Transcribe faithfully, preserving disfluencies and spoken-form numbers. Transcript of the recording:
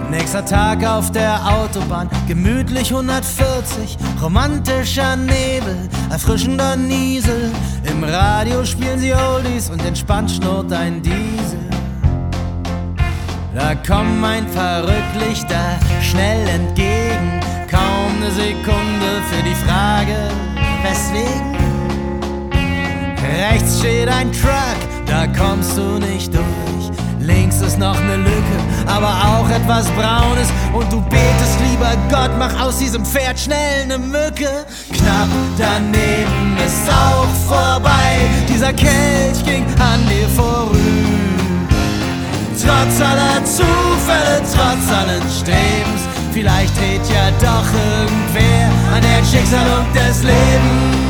Nächster Tag auf der Autobahn, gemütlich hundertvierzig, romantischer Nebel, erfrischender Niesel. Im Radio spielen sie Oldies und entspannt schnurrt ein Diesel. Da kommen ein paar Rücklichter schnell entgegen, kaum ne Sekunde für die Frage, weswegen? Rechts steht ein Truck, da kommst du nicht durch. Links ist noch ne Lücke, aber auch etwas Braunes. Und du betest, lieber Gott, mach aus diesem Pferd schnell ne Mücke. Knapp daneben ist auch vorbei, dieser Kelch ging an dir vorüber. Trotz aller Zufälle, trotz allen Strebens, vielleicht dreht ja doch irgendwer an der Schicksal und des Lebens.